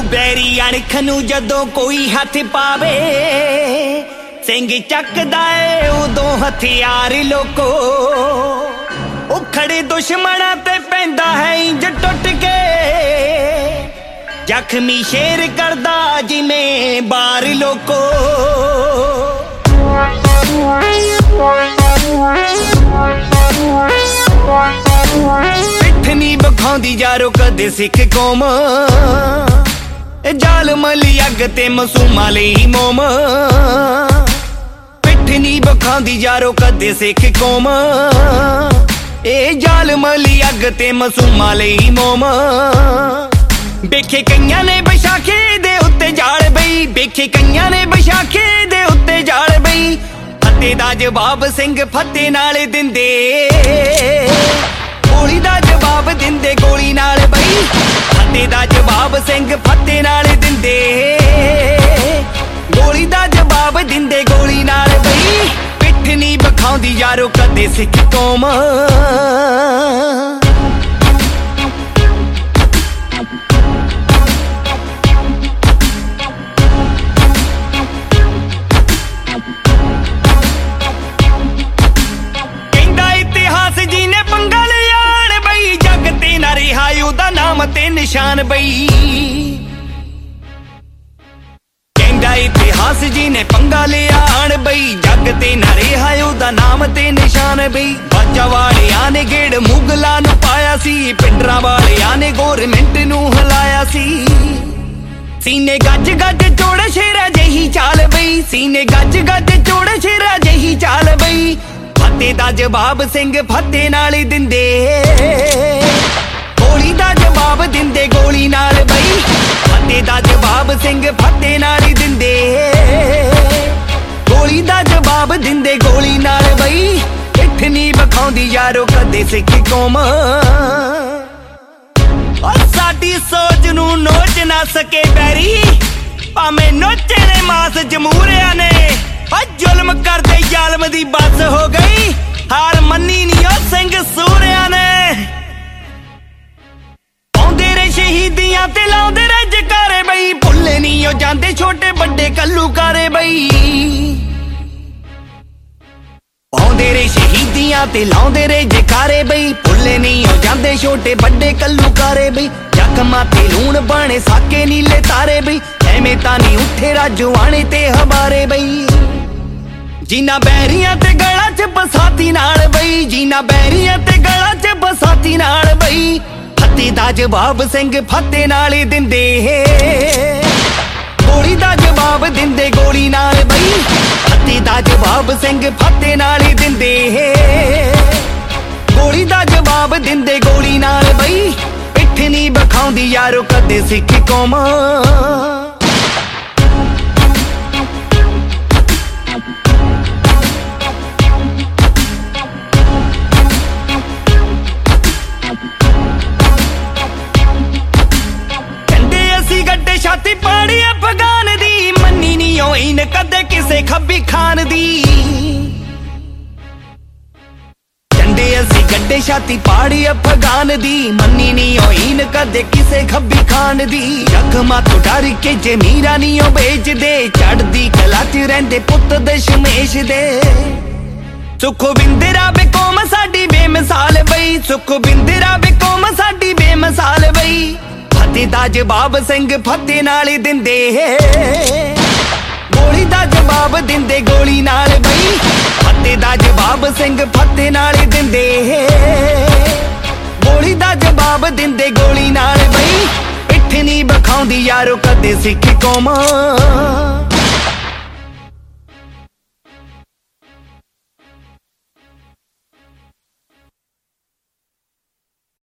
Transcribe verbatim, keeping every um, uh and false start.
बैरी अणख नूं जदों कोई हथ पावे सिंह चकदा है उदों हथियार लोको। ओ खड़े दुश्मनां ते पैंदा है इंज टुट के जख्मी शेर करदा जिमें बार लोको। पिठ नी बखाउंदी यारो कदे सिख कौम जालम लई अग ते मासूमां लई मोम। पिठ नी बखाउंदी यारो कदे सिख कौम ए जालम लई अग ते मासूमां लई मोम। वेखे कईयां ने बशाखे दे उत्ते जाल बई वेखे कईयां ने बशाखे दे उत्ते जाल बई। फत्ते दा जवाब सिंह फत्ते नाल दिंदे गोली दा जवाब दिंदे गोली नाल बई। फत्ते दा जवाब सिंह फत्ते नाल दिंदे गोली दा जवाब दिंदे गोली नाल बई। पिठ नी बखाउंदी यारो कदे सिख कौम। नाम ते निशान बई कहंदा इतिहास जी ने पंगा लिया आन बई। जग ते ना रिहा ओदा नाम ते निशान बई। बाजा वालियां ने गेड़ मुगलां नूं पाया सी पिंडरां वालियां ने गौरमेंट नूं हिलाया सी। सीने गज गज चोड़ शेरा जही चाल बई सीने गज गज चोड़ शेरा जही चाल बई। फत्ते दा जवाब सिंह फत्ते नाल दिंदे गोली दा जवाब दिंदे गोली नाल बई। फत्ते दा जवाब सिंह फत्ते नाल दिंदे गोली दा जवाब दिंदे गोली नाल बई। पिठ नी बखाउंदी यारो कदे सिख कौम। और साडी सोच नूं नोच ना सके बैरी भावें नोचे ने मास जमूरिया ने। जुल्म करदे जालम दी बस हो गई हार मन्नी नी ओ सिंह सूरिया ने। शहीदियां ते लाउंदे रे जकारे बई भुल्ले नी ओ जांदे छोटे बड़े कल्लू कारे बई। पाउंदे रे शहीदियां ते लाउंदे रे जकारे बई भुल्ले नी ओ जांदे छोटे बड़े कल्लू कारे बई। जख्मां ते लूण बाणे साके नीले तारे बई एवें तां नी उठे राजवाने ते हबारे बई। जीना बैरियां ते गला च बसाती नाल बई जीना बैरियां ते गला च बसाती नाल बई। फत्ते दा जवाब सिंह फत्ते नाल दिंदे गोली दा जवाब दिंदे गोली नाल बई। फत्ते दा जवाब सिंह फत्ते नाल दिंदे गोली दा जवाब दिंदे गोली नाल बई। पिठ नी बखाउंदी यारो कदे सिख कौम। छाती पाड़ी अफगान दी मन्नी नी होईन कदे किसे खब्बी खान दी। झंडे असी गड्डे छाती पाड़ी अफगान दी मन्नी नी होईन कदे किसे खब्बी खान दी। जख्मां तो डर के जमीरा नी ओ बेचदे चढ़दी कला च रहिंदे पुत दशमेश दे। सुखविंदरा बे कौम साडी बेमिसाल बई सुखविंदरा बे कौम साडी बेमिसाल बई। फत्ते दा जवाब सिंह फत्ते नाल दिंदे गोली दा जवाब दिंदे गोली नाल बई। फत्ते दा जवाब सिंह फत्ते नाल दिंदे गोली दा जवाब दिंदे गोली नाल बई। पिठ नी बखाउंदी यारो कदे सिख कौम।